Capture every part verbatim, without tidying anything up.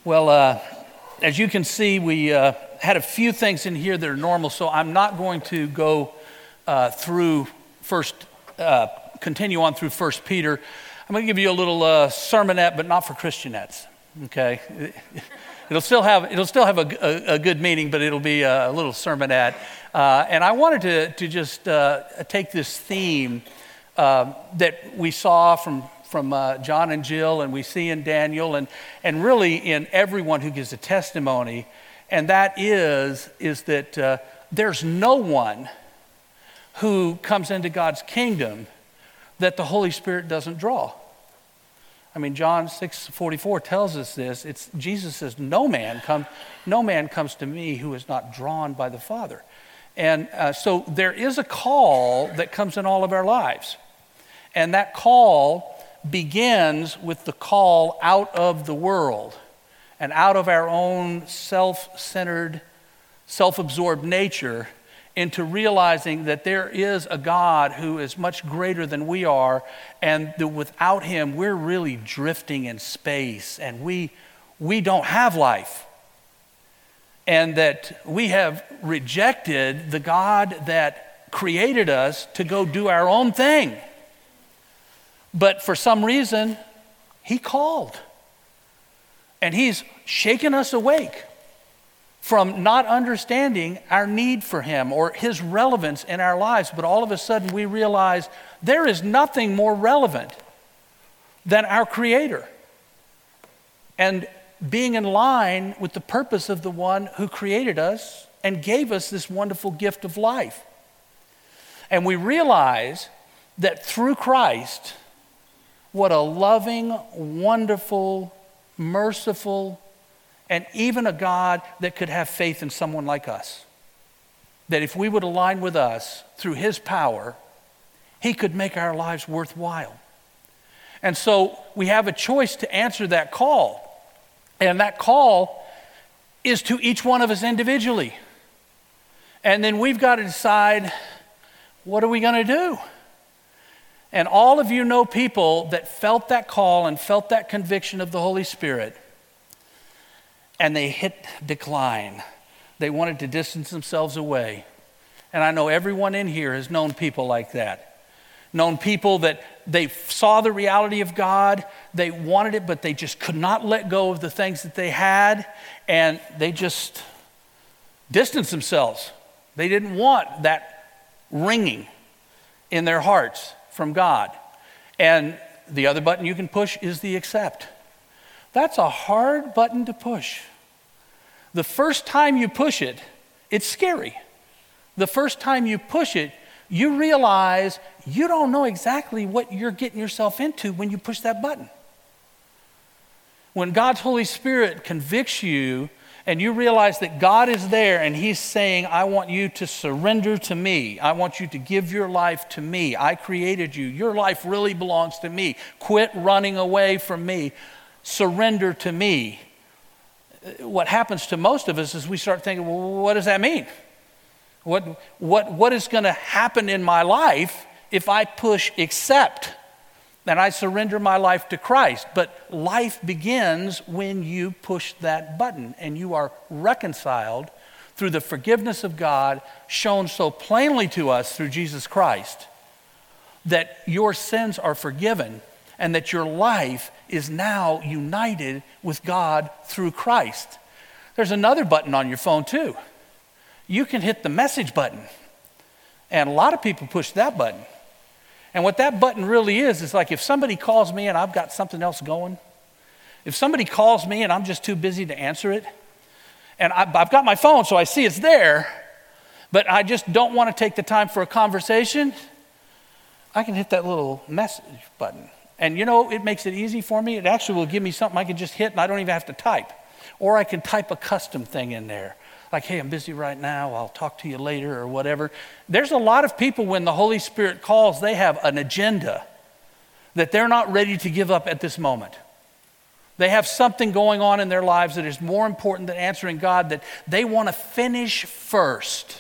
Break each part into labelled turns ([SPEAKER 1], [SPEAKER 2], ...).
[SPEAKER 1] Well, uh, as you can see, we uh, had a few things in here that are normal, so I'm not going to go uh, through first, uh, continue on through First Peter. I'm going to give you a little uh, sermonette, but not for Christianettes. Okay, it'll still have it'll still have a, a, a good meaning, but it'll be a little sermonette. Uh, and I wanted to to just uh, take this theme uh, that we saw from. from uh, John and Jill, and we see in Daniel, and, and really in everyone who gives a testimony, and that is, is that uh, there's no one who comes into God's kingdom that the Holy Spirit doesn't draw. I mean, John six forty-four tells us this. It's Jesus says, no man, come, no man comes to me who is not drawn by the Father. And uh, so there is a call that comes in all of our lives, and that call begins with the call out of the world and out of our own self-centered, self-absorbed nature into realizing that there is a God who is much greater than we are, and that without him we're really drifting in space, and we we don't have life, and that we have rejected the God that created us to go do our own thing. But for some reason, he called. And he's shaken us awake from not understanding our need for him or his relevance in our lives. But all of a sudden we realize there is nothing more relevant than our Creator and being in line with the purpose of the one who created us and gave us this wonderful gift of life. And we realize that through Christ, what a loving, wonderful, merciful, and even a God that could have faith in someone like us. That if we would align with us through his power, he could make our lives worthwhile. And so we have a choice to answer that call. And that call is to each one of us individually. And then we've got to decide, what are we going to do? And all of you know people that felt that call and felt that conviction of the Holy Spirit, and they hit decline. They wanted to distance themselves away. And I know everyone in here has known people like that. Known people that they saw the reality of God, they wanted it, but they just could not let go of the things that they had, and they just distanced themselves. They didn't want that ringing in their hearts from God. And the other button you can push is the accept. That's a hard button to push. The first time you push it, it's scary. The first time you push it, you realize you don't know exactly what you're getting yourself into when you push that button. When God's Holy Spirit convicts you and you realize that God is there and he's saying, I want you to surrender to me. I want you to give your life to me. I created you. Your life really belongs to me. Quit running away from me. Surrender to me. What happens to most of us is we start thinking, well, what does that mean? What, what, what is going to happen in my life if I push accept? And I surrender my life to Christ. But life begins when you push that button and you are reconciled through the forgiveness of God shown so plainly to us through Jesus Christ, that your sins are forgiven and that your life is now united with God through Christ. There's another button on your phone too. You can hit the message button, and a lot of people push that button. And what that button really is, is like if somebody calls me and I've got something else going, if somebody calls me and I'm just too busy to answer it, and I've got my phone so I see it's there, but I just don't want to take the time for a conversation, I can hit that little message button. And you know, it makes it easy for me. It actually will give me something I can just hit and I don't even have to type. Or I can type a custom thing in there. Like, hey, I'm busy right now, I'll talk to you later or whatever. There's a lot of people when the Holy Spirit calls, they have an agenda that they're not ready to give up at this moment. They have something going on in their lives that is more important than answering God, that they want to finish first.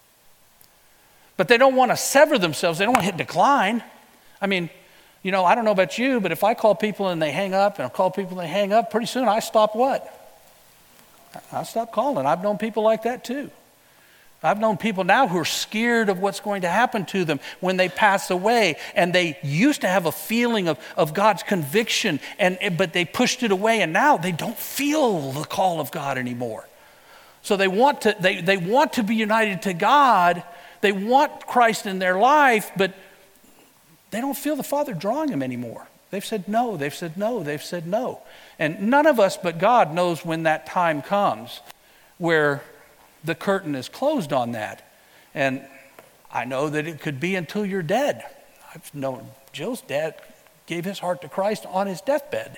[SPEAKER 1] But they don't want to sever themselves. They don't want to hit decline. I mean, you know, I don't know about you, but if I call people and they hang up, and I call people and they hang up, pretty soon I stop what? I stopped calling. I've known people like that too. I've known people now who are scared of what's going to happen to them when they pass away, and they used to have a feeling of, of God's conviction, and but they pushed it away, and now they don't feel the call of God anymore. So they want to they, they want to be united to God. They want Christ in their life, but they don't feel the Father drawing them anymore. They've said no, they've said no, they've said no. And none of us but God knows when that time comes where the curtain is closed on that. And I know that it could be until you're dead. I've known Jill's dad gave his heart to Christ on his deathbed.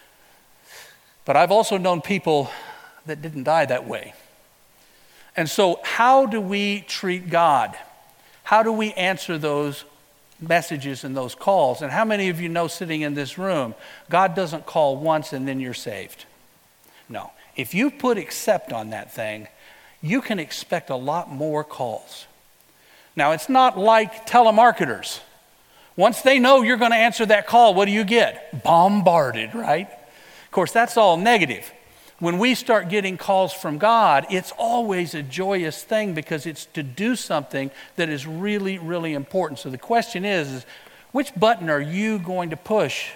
[SPEAKER 1] But I've also known people that didn't die that way. And so how do we treat God? How do we answer those messages and those calls? And how many of you know, sitting in this room, God doesn't call once and then you're saved? No. If you put accept on that thing, you can expect a lot more calls. Now, it's not like telemarketers. Once they know you're going to answer that call, what do you get? Bombarded, right? Of course, that's all negative. When we start getting calls from God, it's always a joyous thing because it's to do something that is really, really important. So the question is, is which button are you going to push?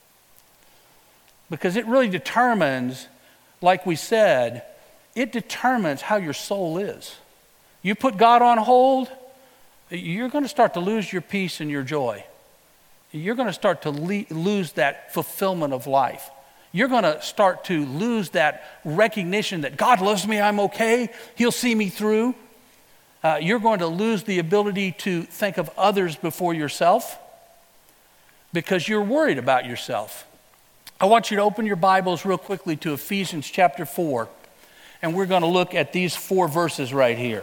[SPEAKER 1] Because it really determines, like we said, it determines how your soul is. You put God on hold, you're going to start to lose your peace and your joy. You're going to start to le- lose that fulfillment of life. You're going to start to lose that recognition that God loves me, I'm okay, He'll see me through. Uh, you're going to lose the ability to think of others before yourself because you're worried about yourself. I want you to open your Bibles real quickly to Ephesians chapter four, and we're going to look at these four verses right here.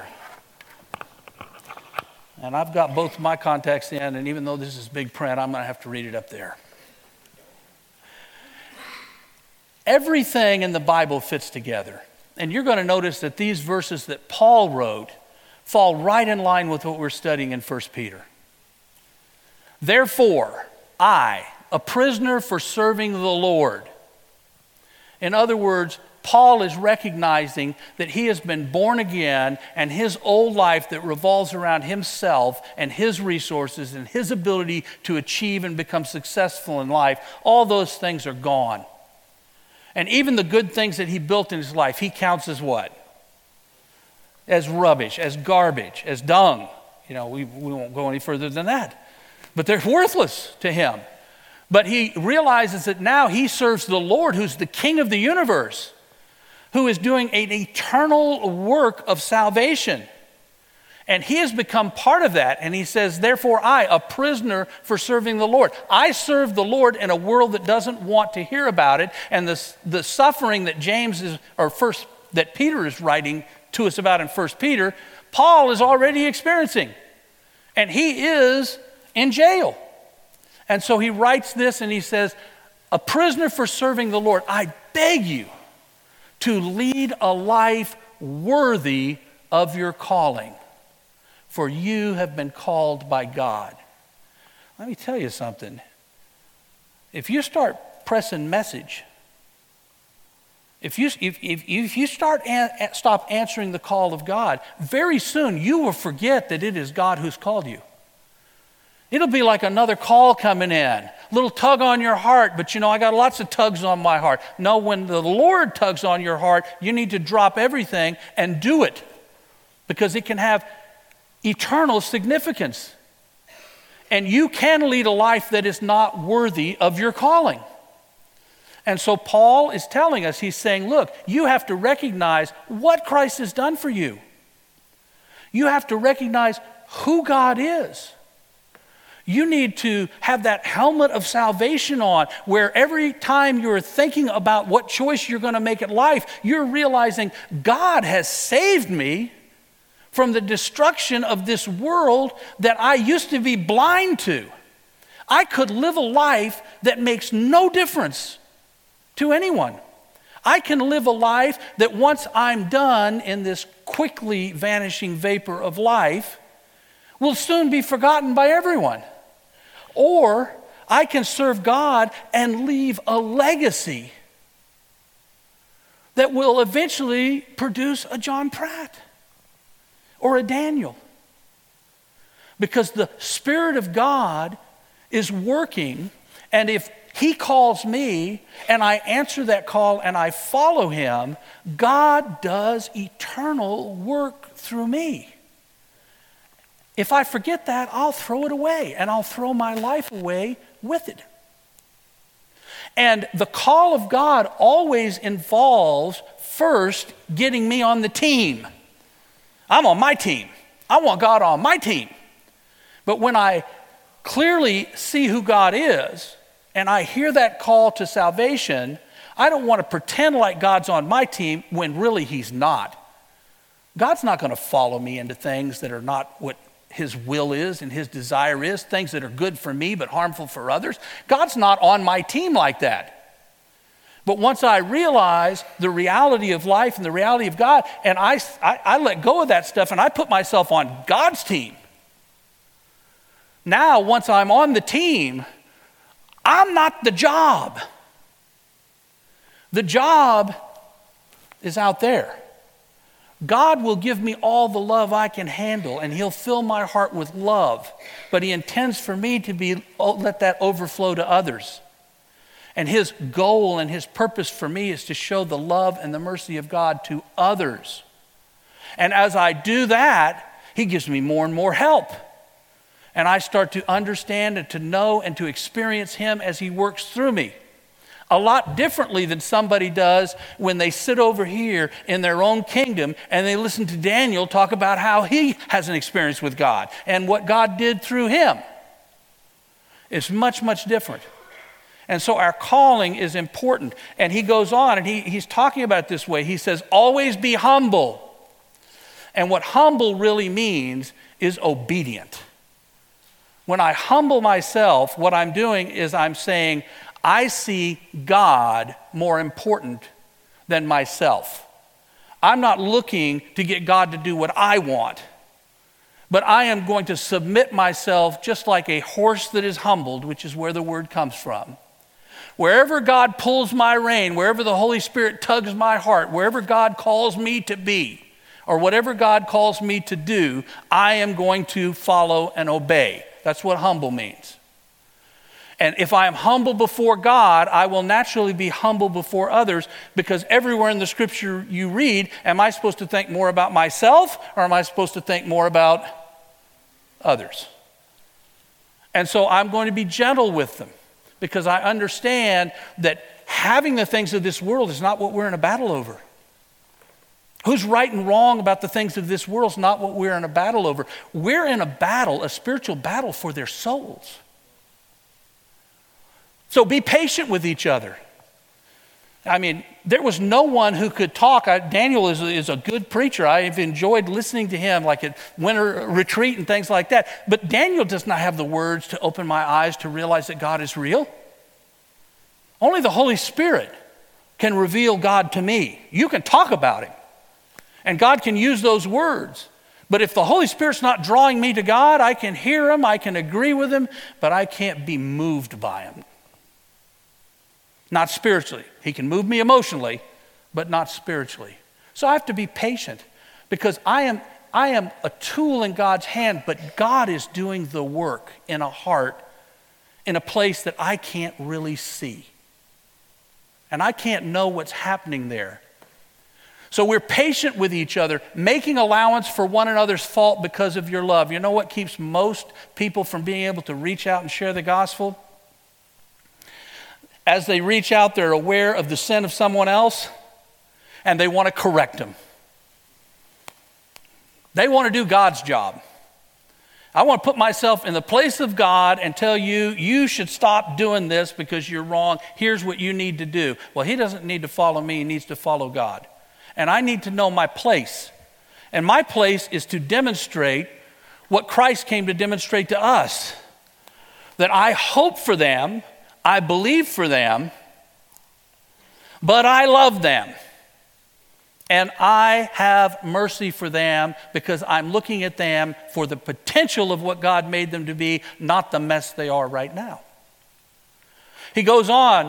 [SPEAKER 1] And I've got both my contacts in, and even though this is big print, I'm going to have to read it up there. Everything in the Bible fits together. And you're going to notice that these verses that Paul wrote fall right in line with what we're studying in First Peter. Therefore, I, a prisoner for serving the Lord. In other words, Paul is recognizing that he has been born again, and his old life that revolves around himself and his resources and his ability to achieve and become successful in life, all those things are gone. And even the good things that he built in his life, he counts as what? As rubbish, as garbage, as dung. You know, we, we won't go any further than that. But they're worthless to him. But he realizes that now he serves the Lord, who's the King of the universe, who is doing an eternal work of salvation. And he has become part of that. And he says, therefore I, a prisoner for serving the Lord. I serve the Lord in a world that doesn't want to hear about it. And the, the suffering that James is, or first, that Peter is writing to us about in First Peter, Paul is already experiencing. And he is in jail. And so he writes this and he says, a prisoner for serving the Lord, I beg you to lead a life worthy of your calling. For you have been called by God. Let me tell you something. If you start pressing message, if you, if, if, if you start an, stop answering the call of God, very soon you will forget that it is God who's called you. It'll be like another call coming in, a little tug on your heart, but you know, I got lots of tugs on my heart. No, when the Lord tugs on your heart, you need to drop everything and do it because it can have eternal significance. And you can lead a life that is not worthy of your calling. And so Paul is telling us, he's saying, look, you have to recognize what Christ has done for you. You have to recognize who God is. You need to have that helmet of salvation on where every time you're thinking about what choice you're going to make in life, you're realizing God has saved me from the destruction of this world that I used to be blind to. I could live a life that makes no difference to anyone. I can live a life that once I'm done in this quickly vanishing vapor of life will soon be forgotten by everyone. Or I can serve God and leave a legacy that will eventually produce a John Pratt or a Daniel. Because the Spirit of God is working, and if He calls me and I answer that call and I follow Him, God does eternal work through me. If I forget that, I'll throw it away, and I'll throw my life away with it. And the call of God always involves first getting me on the team. I'm on my team. I want God on my team. But when I clearly see who God is, and I hear that call to salvation, I don't want to pretend like God's on my team when really He's not. God's not going to follow me into things that are not what His will is and His desire is, things that are good for me but harmful for others. God's not on my team like that. But once I realize the reality of life and the reality of God, and I, I, I let go of that stuff and I put myself on God's team. Now, once I'm on the team, I'm not the job. The job is out there. God will give me all the love I can handle, and He'll fill my heart with love. But He intends for me to be let that overflow to others. And His goal and His purpose for me is to show the love and the mercy of God to others. And as I do that, He gives me more and more help. And I start to understand and to know and to experience Him as He works through me. A lot differently than somebody does when they sit over here in their own kingdom and they listen to Daniel talk about how he has an experience with God and what God did through him. It's much, much different. And so our calling is important. And he goes on and he, he's talking about it this way. He says, always be humble. And what humble really means is obedient. When I humble myself, what I'm doing is I'm saying, I see God more important than myself. I'm not looking to get God to do what I want, but I am going to submit myself just like a horse that is humbled, which is where the word comes from. Wherever God pulls my rein, wherever the Holy Spirit tugs my heart, wherever God calls me to be, or whatever God calls me to do, I am going to follow and obey. That's what humble means. And if I am humble before God, I will naturally be humble before others, because everywhere in the scripture you read, am I supposed to think more about myself or am I supposed to think more about others? And so I'm going to be gentle with them, because I understand that having the things of this world is not what we're in a battle over. Who's right and wrong about the things of this world is not what we're in a battle over. We're in a battle, a spiritual battle for their souls. So be patient with each other. I mean, there was no one who could talk. I, Daniel is, is a good preacher. I've enjoyed listening to him, like at winter retreat and things like that. But Daniel does not have the words to open my eyes to realize that God is real. Only the Holy Spirit can reveal God to me. You can talk about Him, and God can use those words. But if the Holy Spirit's not drawing me to God, I can hear Him, I can agree with Him, but I can't be moved by Him. Not spiritually. He can move me emotionally, but not spiritually. So I have to be patient, because I am, I am a tool in God's hand, but God is doing the work in a heart, in a place that I can't really see. And I can't know what's happening there. So we're patient with each other, making allowance for one another's fault because of your love. You know what keeps most people from being able to reach out and share the gospel? As they reach out, they're aware of the sin of someone else, and they want to correct them. They want to do God's job. I want to put myself in the place of God and tell you, you should stop doing this because you're wrong. Here's what you need to do. Well, he doesn't need to follow me. He needs to follow God. And I need to know my place. And my place is to demonstrate what Christ came to demonstrate to us. That I hope for them, I believe for them, but I love them. And I have mercy for them because I'm looking at them for the potential of what God made them to be, not the mess they are right now. He goes on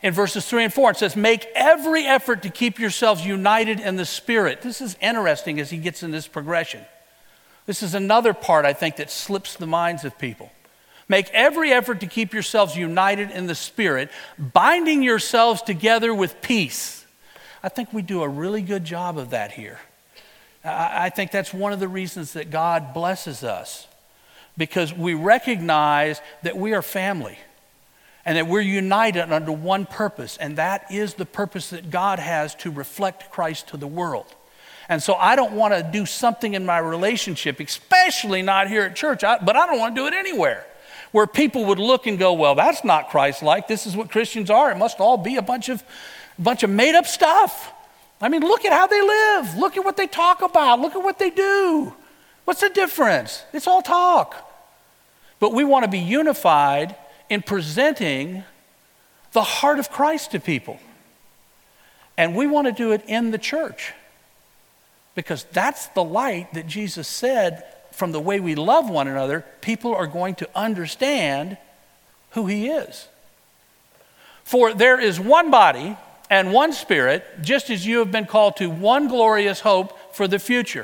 [SPEAKER 1] in verses three and four. It says, make every effort to keep yourselves united in the Spirit. This is interesting as he gets in this progression. This is another part, I think, that slips the minds of people. Make every effort to keep yourselves united in the Spirit, binding yourselves together with peace. I think we do a really good job of that here. I think that's one of the reasons that God blesses us, because we recognize that we are family and that we're united under one purpose, and that is the purpose that God has to reflect Christ to the world. And so I don't want to do something in my relationship, especially not here at church, I, but I don't want to do it anywhere, where people would look and go, well, that's not Christ-like. This is what Christians are. It must all be a bunch of, a bunch of made-up stuff. I mean, look at how they live. Look at what they talk about. Look at what they do. What's the difference? It's all talk. But we want to be unified in presenting the heart of Christ to people. And we want to do it in the church, because that's the light that Jesus said, from the way we love one another, people are going to understand who he is. For there is one body and one Spirit, just as you have been called to one glorious hope for the future.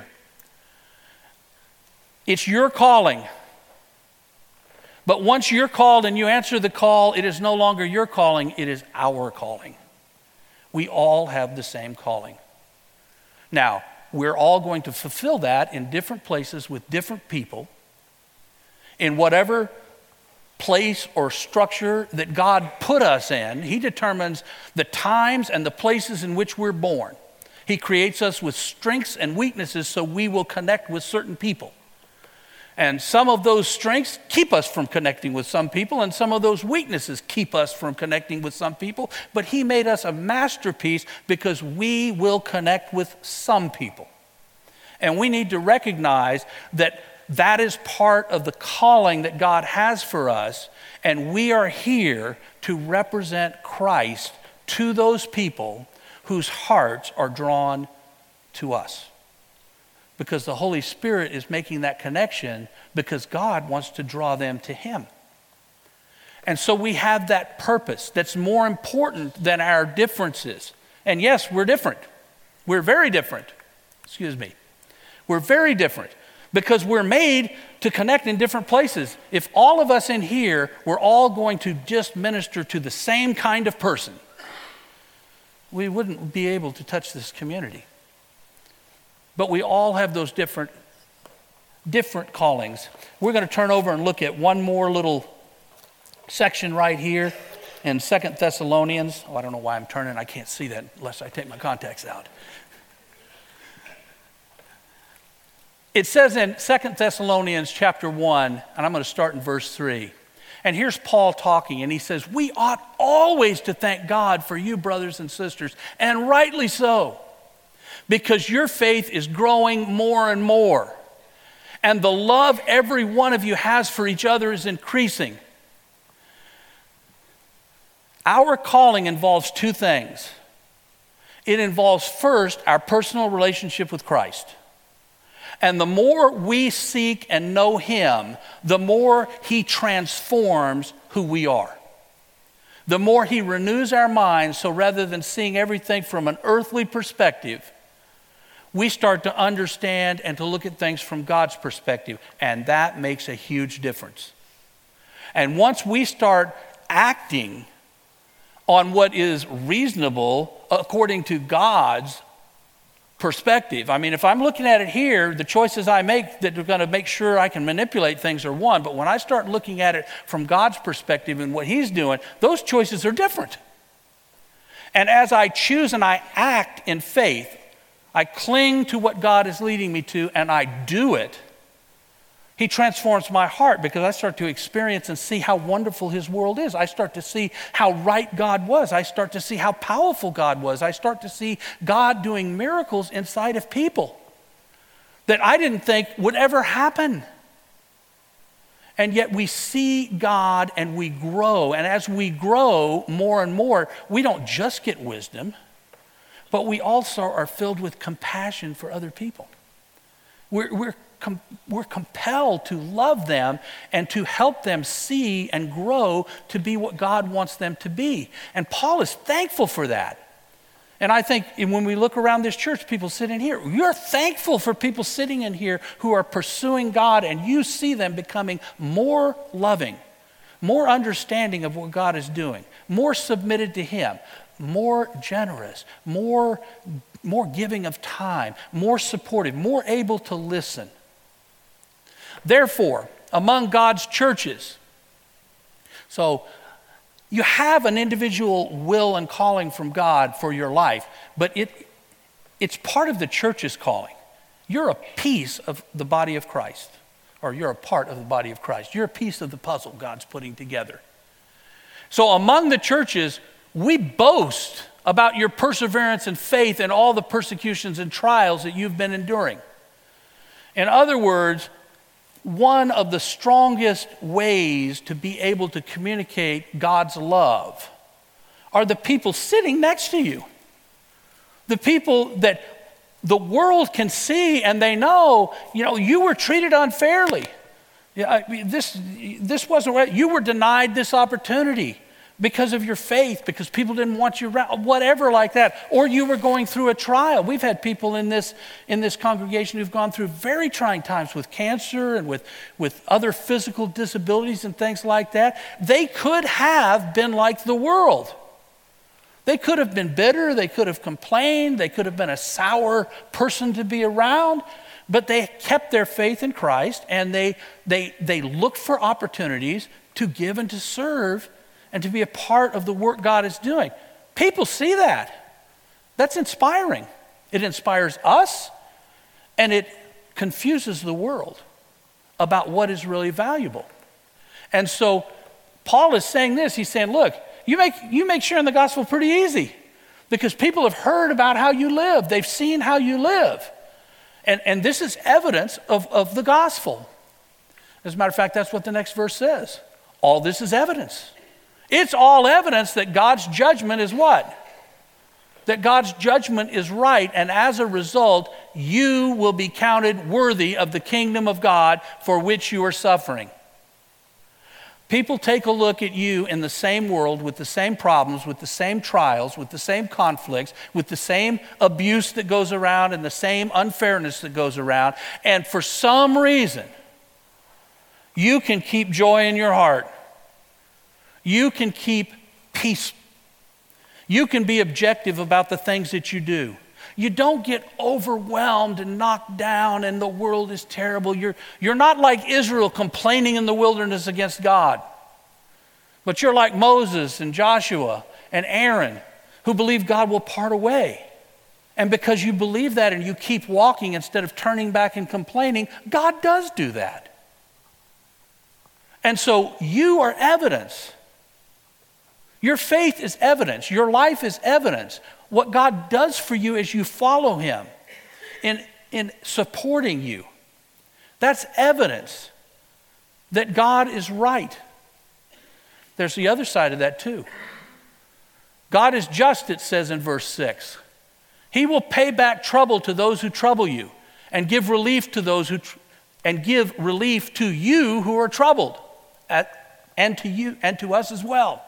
[SPEAKER 1] It's your calling. But once you're called and you answer the call, it is no longer your calling, it is our calling. We all have the same calling. Now, we're all going to fulfill that in different places with different people, in whatever place or structure that God put us in. He determines the times and the places in which we're born. He creates us with strengths and weaknesses so we will connect with certain people. And some of those strengths keep us from connecting with some people, and some of those weaknesses keep us from connecting with some people. But he made us a masterpiece because we will connect with some people. And we need to recognize that that is part of the calling that God has for us, and we are here to represent Christ to those people whose hearts are drawn to us. Because the Holy Spirit is making that connection, because God wants to draw them to him. And so we have that purpose that's more important than our differences. And yes, we're different. We're very different. Excuse me. We're very different because we're made to connect in different places. If all of us in here were all going to just minister to the same kind of person, we wouldn't be able to touch this community. But we all have those different, different callings. We're going to turn over and look at one more little section right here in Second Thessalonians. Oh, I don't know why I'm turning. I can't see that unless I take my contacts out. It says in Second Thessalonians chapter one, and I'm going to start in verse three. And here's Paul talking, and he says, we ought always to thank God for you, brothers and sisters, and rightly so, because your faith is growing more and more, and the love every one of you has for each other is increasing. Our calling involves two things. It involves, first, our personal relationship with Christ. And the more we seek and know him, the more he transforms who we are. The more he renews our minds, so rather than seeing everything from an earthly perspective, we start to understand and to look at things from God's perspective, and that makes a huge difference. And once we start acting on what is reasonable according to God's perspective. I mean, if I'm looking at it here, the choices I make that are going to make sure I can manipulate things are one, but when I start looking at it from God's perspective and what he's doing, those choices are different. And as I choose and I act in faith, I cling to what God is leading me to and I do it, he transforms my heart because I start to experience and see how wonderful his world is. I start to see how right God was. I start to see how powerful God was. I start to see God doing miracles inside of people that I didn't think would ever happen. And yet we see God and we grow. And as we grow more and more, we don't just get wisdom, but we also are filled with compassion for other people. We're, we're com- we're compelled to love them and to help them see and grow to be what God wants them to be. And Paul is thankful for that. And I think when we look around this church, people sitting here, you're thankful for people sitting in here who are pursuing God, and you see them becoming more loving, more understanding of what God is doing, more submitted to Him, more generous, more, more giving of time, more supportive, more able to listen. Therefore, among God's churches, so you have an individual will and calling from God for your life, but it, it's part of the church's calling. You're a piece of the body of Christ, or you're a part of the body of Christ. You're a piece of the puzzle God's putting together. So among the churches, we boast about your perseverance and faith and all the persecutions and trials that you've been enduring. In other words, one of the strongest ways to be able to communicate God's love are the people sitting next to you. The people that the world can see and they know, you know, you were treated unfairly. Yeah, I mean, this, this wasn't right. You were denied this opportunity because of your faith, because people didn't want you around, whatever like that. Or you were going through a trial. We've had people in this in this congregation who've gone through very trying times with cancer and with, with other physical disabilities and things like that. They could have been like the world. They could have been bitter. They could have complained. They could have been a sour person to be around. But they kept their faith in Christ, and they they they looked for opportunities to give and to serve and to be a part of the work God is doing. People see that. That's inspiring. It inspires us, and it confuses the world about what is really valuable. And so Paul is saying this. He's saying, look, you make, you make sharing the gospel pretty easy because people have heard about how you live. They've seen how you live. And, and this is evidence of, of the gospel. As a matter of fact, that's what the next verse says. All this is evidence. It's all evidence that God's judgment is what? That God's judgment is right, and as a result, you will be counted worthy of the kingdom of God for which you are suffering. People take a look at you in the same world with the same problems, with the same trials, with the same conflicts, with the same abuse that goes around and the same unfairness that goes around, and for some reason, you can keep joy in your heart. You can keep peace. You can be objective about the things that you do. You don't get overwhelmed and knocked down and the world is terrible. You're, you're not like Israel complaining in the wilderness against God. But you're like Moses and Joshua and Aaron who believe God will part away. And because you believe that and you keep walking instead of turning back and complaining, God does do that. And so you are evidence. Your faith is evidence. Your life is evidence. What God does for you as you follow Him in, in supporting you, that's evidence that God is right. There's the other side of that too. God is just, it says in verse six. He will pay back trouble to those who trouble you and give relief to those who tr- and give relief to you who are troubled, at, and to you and to us as well.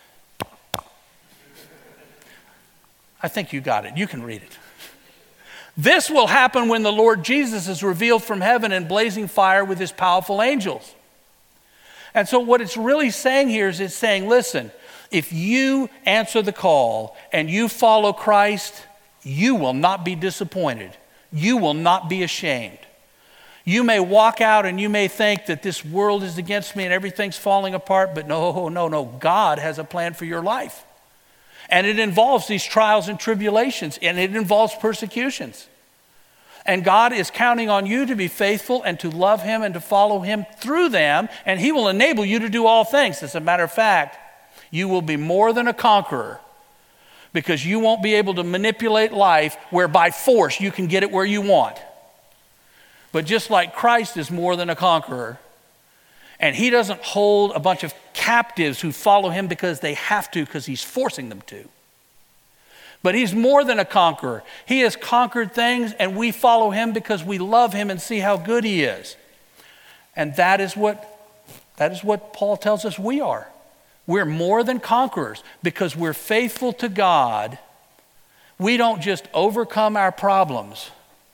[SPEAKER 1] I think you got it. You can read it. This will happen when the Lord Jesus is revealed from heaven in blazing fire with His powerful angels. And so what it's really saying here is it's saying, listen, if you answer the call and you follow Christ, you will not be disappointed. You will not be ashamed. You may walk out and you may think that this world is against me and everything's falling apart, but no, no, no. God has a plan for your life. And it involves these trials and tribulations, and it involves persecutions. And God is counting on you to be faithful and to love Him and to follow Him through them, and He will enable you to do all things. As a matter of fact, you will be more than a conqueror because you won't be able to manipulate life where by force you can get it where you want. But just like Christ is more than a conqueror, and He doesn't hold a bunch of captives who follow Him because they have to, because He's forcing them to. But he's more than a conqueror. He has conquered things, and we follow him because we love him and see how good he is. And that is what, that is what Paul tells us we are. We're more than conquerors because we're faithful to God. We don't just overcome our problems.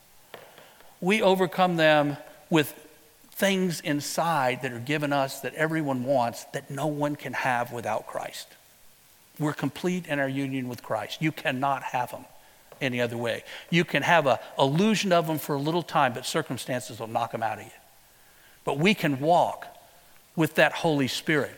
[SPEAKER 1] We overcome them with things inside that are given us that everyone wants that no one can have without Christ. We're complete in our union with Christ. You cannot have them any other way. You can have an illusion of them for a little time, but circumstances will knock them out of you. But we can walk with that Holy Spirit.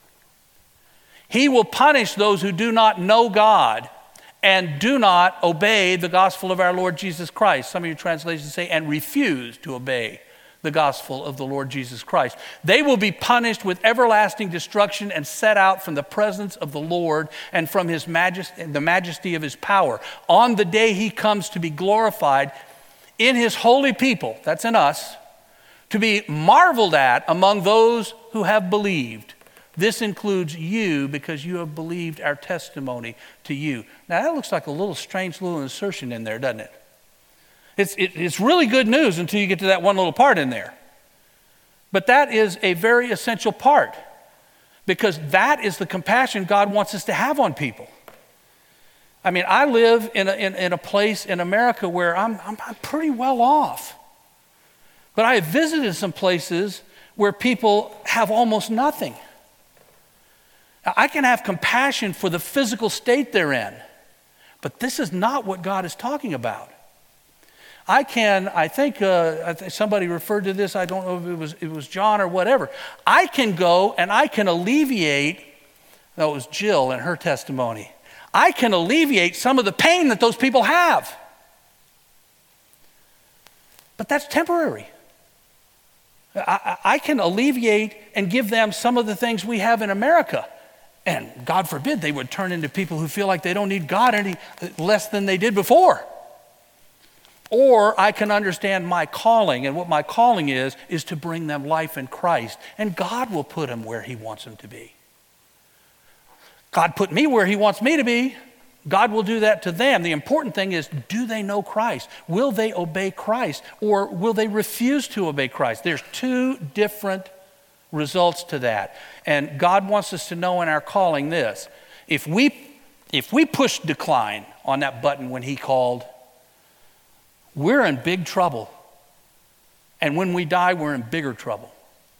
[SPEAKER 1] He will punish those who do not know God and do not obey the gospel of our Lord Jesus Christ. Some of your translations say, and refuse to obey the gospel of the Lord Jesus Christ. They will be punished with everlasting destruction and set out from the presence of the Lord and from his majesty, the majesty of his power. On the day he comes to be glorified in his holy people, that's in us, to be marveled at among those who have believed. This includes you because you have believed our testimony to you. Now that looks like a little strange little insertion in there, doesn't it? It's, it, it's really good news until you get to that one little part in there. But that is a very essential part because that is the compassion God wants us to have on people. I mean, I live in a, in, in a place in America where I'm, I'm, I'm pretty well off. But I have visited some places where people have almost nothing. Now, I can have compassion for the physical state they're in, but this is not what God is talking about. I can, I think uh, I th- somebody referred to this, I don't know if it was, it was John or whatever. I can go and I can alleviate, no, it was Jill and her testimony. I can alleviate some of the pain that those people have. But that's temporary. I, I can alleviate and give them some of the things we have in America. And God forbid they would turn into people who feel like they don't need God any less than they did before. Or I can understand my calling, and what my calling is, is to bring them life in Christ. And God will put them where he wants them to be. God put me where he wants me to be. God will do that to them. The important thing is, do they know Christ? Will they obey Christ? Or will they refuse to obey Christ? There's two different results to that. And God wants us to know in our calling this. If we, if we push decline on that button when he called, we're in big trouble. And when we die, we're in bigger trouble.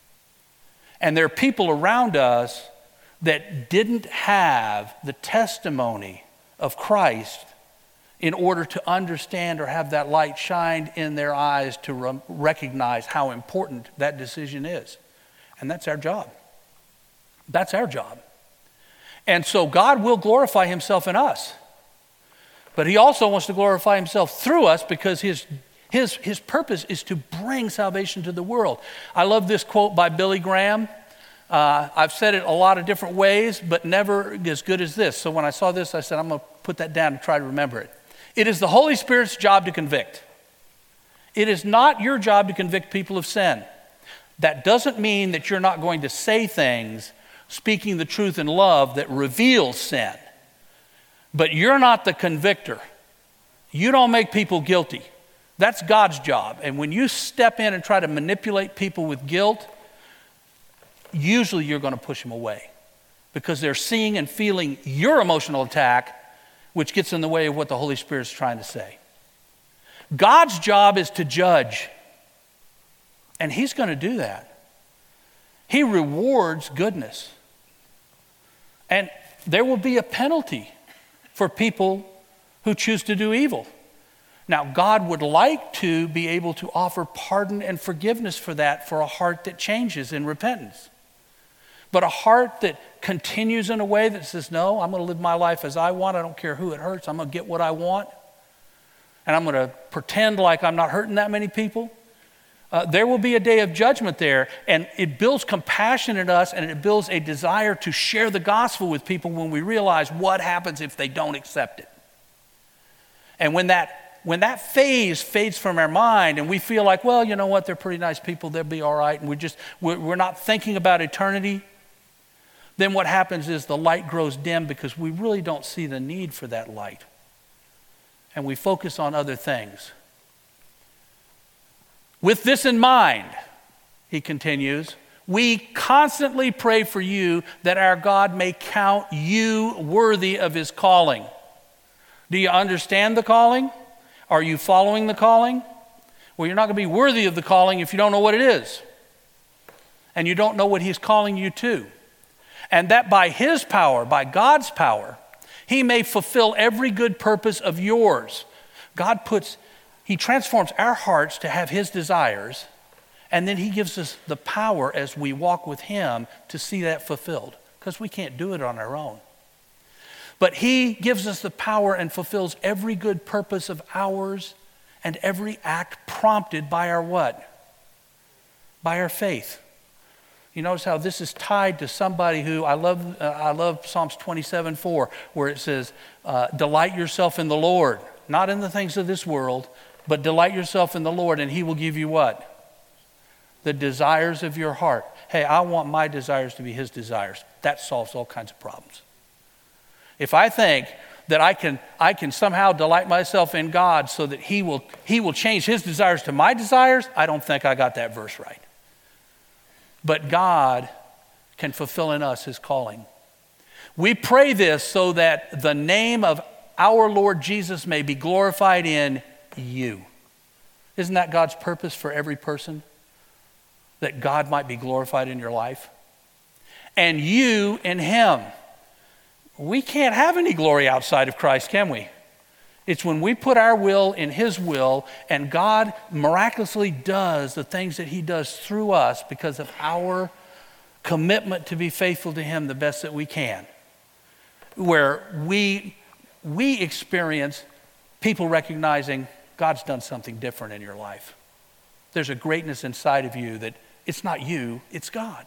[SPEAKER 1] And there are people around us that didn't have the testimony of Christ in order to understand or have that light shined in their eyes to re- recognize how important that decision is. And that's our job. That's our job. And so God will glorify himself in us. But he also wants to glorify himself through us because his, his, his purpose is to bring salvation to the world. I love this quote by Billy Graham. Uh, I've said it a lot of different ways, but never as good as this. So when I saw this, I said, I'm going to put that down and try to remember it. It is the Holy Spirit's job to convict. It is not your job to convict people of sin. That doesn't mean that you're not going to say things speaking the truth in love that reveals sin. But you're not the convictor. You don't make people guilty. That's God's job. And when you step in and try to manipulate people with guilt, usually you're going to push them away because they're seeing and feeling your emotional attack, which gets in the way of what the Holy Spirit's trying to say. God's job is to judge, and he's going to do that. He rewards goodness. And there will be a penalty for people who choose to do evil. Now, God would like to be able to offer pardon and forgiveness for that for a heart that changes in repentance. But a heart that continues in a way that says, no, I'm going to live my life as I want. I don't care who it hurts. I'm going to get what I want. And I'm going to pretend like I'm not hurting that many people. Uh, there will be a day of judgment there. And it builds compassion in us, and it builds a desire to share the gospel with people when we realize what happens if they don't accept it. And when that When that phase fades from our mind and we feel like, well, you know what, they're pretty nice people, they'll be all right, and we're just, we're, we're not thinking about eternity, then what happens is the light grows dim because we really don't see the need for that light. and we focus on other things. With this in mind, he continues, we constantly pray for you that our God may count you worthy of his calling. Do you understand the calling? Are you following the calling? Well, you're not going to be worthy of the calling if you don't know what it is. And you don't know what he's calling you to. And that by his power, by God's power, he may fulfill every good purpose of yours. God puts, he transforms our hearts to have his desires, and then he gives us the power as we walk with him to see that fulfilled, because we can't do it on our own. But he gives us the power and fulfills every good purpose of ours and every act prompted by our what? By our faith. You notice how this is tied to somebody who, I love uh, I love Psalms twenty-seven four, where it says, uh, delight yourself in the Lord, not in the things of this world, but delight yourself in the Lord, and he will give you what? The desires of your heart. Hey, I want my desires to be his desires. That solves all kinds of problems. If I think that I can I can somehow delight myself in God so that he will he will change his desires to my desires, I don't think I got that verse right. But God can fulfill in us his calling. We pray this so that the name of our Lord Jesus may be glorified in you. Isn't that God's purpose for every person? That God might be glorified in your life? And you in him. We can't have any glory outside of Christ, can we? It's when we put our will in his will and God miraculously does the things that he does through us because of our commitment to be faithful to him the best that we can. Where we, we experience people recognizing God's done something different in your life. There's a greatness inside of you that it's not you, it's God.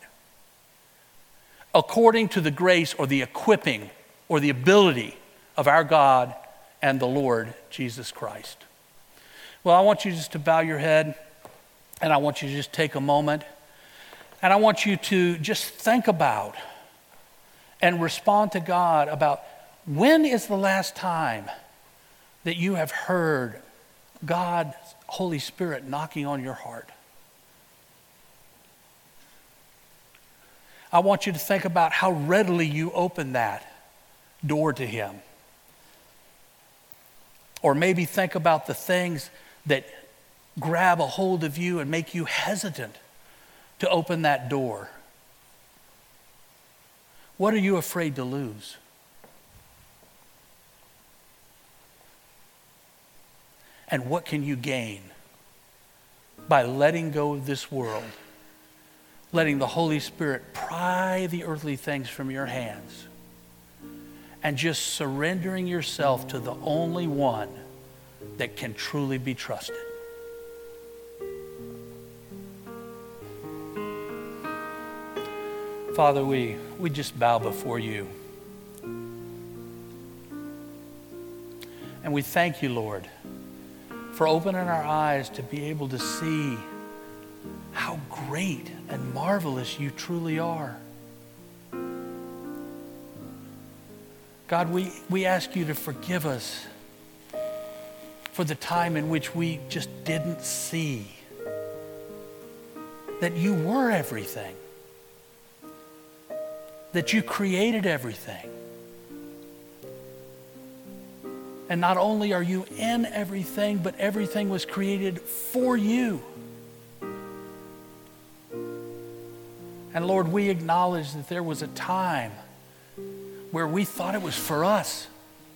[SPEAKER 1] According to the grace or the equipping or the ability of our God and the Lord Jesus Christ. Well, I want you just to bow your head, and I want you to just take a moment, and I want you to just think about and respond to God about when is the last time that you have heard God's Holy Spirit knocking on your heart. I want you to think about how readily you open that door to him. Or maybe think about the things that grab a hold of you and make you hesitant to open that door. What are you afraid to lose? And what can you gain by letting go of this world, letting the Holy Spirit pry the earthly things from your hands, and just surrendering yourself to the only one that can truly be trusted? Father, we, we just bow before you. And we thank you, Lord, for opening our eyes to be able to see how great and marvelous you truly are. God, we, we ask you to forgive us for the time in which we just didn't see that you were everything, that you created everything. And not only are you in everything, but everything was created for you. And Lord, we acknowledge that there was a time where we thought it was for us.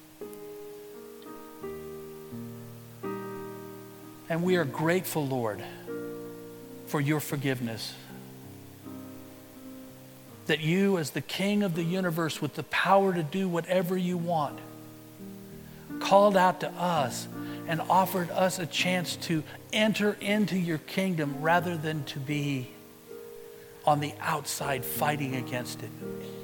[SPEAKER 1] And we are grateful, Lord, for your forgiveness. That you, as the King of the universe with the power to do whatever you want, called out to us and offered us a chance to enter into your kingdom rather than to be on the outside fighting against it.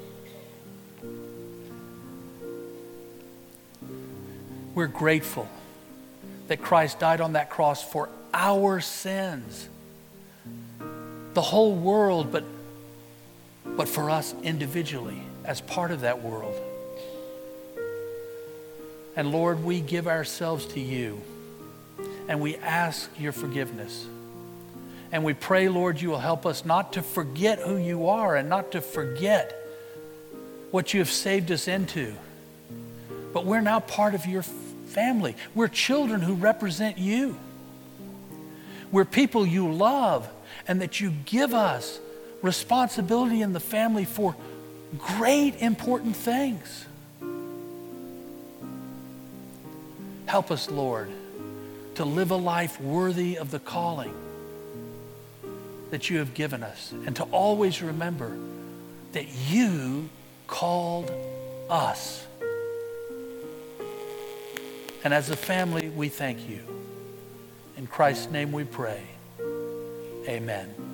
[SPEAKER 1] We're grateful that Christ died on that cross for our sins. The whole world, but, but for us individually as part of that world. And Lord, we give ourselves to you, and we ask your forgiveness. And we pray, Lord, you will help us not to forget who you are and not to forget what you have saved us into. But we're now part of your family. We're children who represent you. We're people you love, and that you give us responsibility in the family for great, important things. Help us, Lord, to live a life worthy of the calling that you have given us, and to always remember that you called us. And as a family, we thank you. In Christ's name we pray. Amen.